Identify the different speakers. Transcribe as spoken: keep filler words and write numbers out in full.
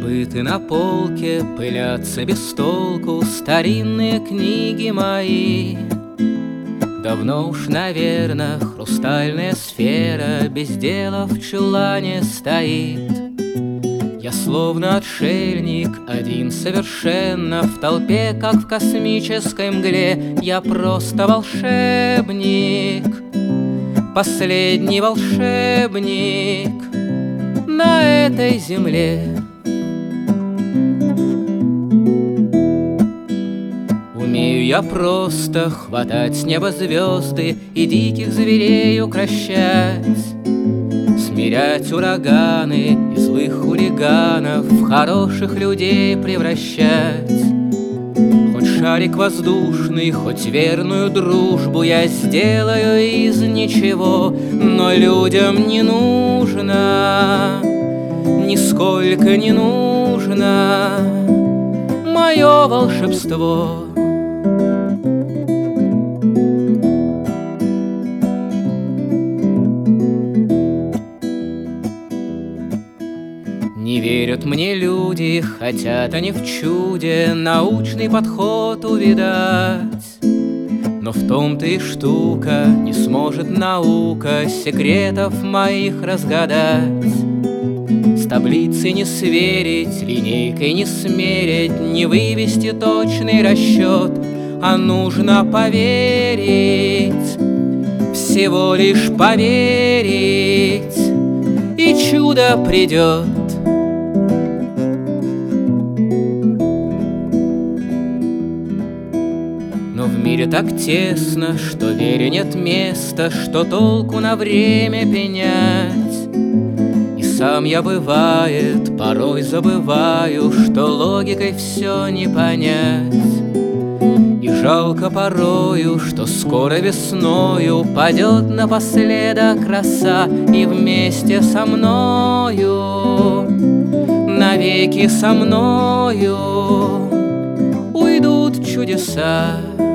Speaker 1: Забыты на полке, пылятся без толку старинные книги мои. Давно уж, наверно, хрустальная сфера без дела в чулане стоит. Я словно отшельник, один совершенно в толпе, как в космической мгле. Я просто волшебник, последний волшебник на этой земле. Умею я просто хватать с неба звезды и диких зверей укрощать, смирять ураганы и злых хулиганов в хороших людей превращать. Хоть шарик воздушный, хоть верную дружбу я сделаю из ничего, но людям не нужно, нисколько не нужно мое волшебство. Не верят мне люди, хотят они в чуде научный подход увидать. Но в том-то и штука, не сможет наука секретов моих разгадать. С таблицей не сверить, линейкой не смерить, не вывести точный расчет, а нужно поверить, всего лишь поверить, и чудо придет. Но в мире так тесно, что вере нет места, что толку на время пенять. И сам я, бывает, порой забываю, что логикой все не понять. И жалко порою, что скоро весною падет напоследок роса, и вместе со мною, навеки со мною уйдут чудеса.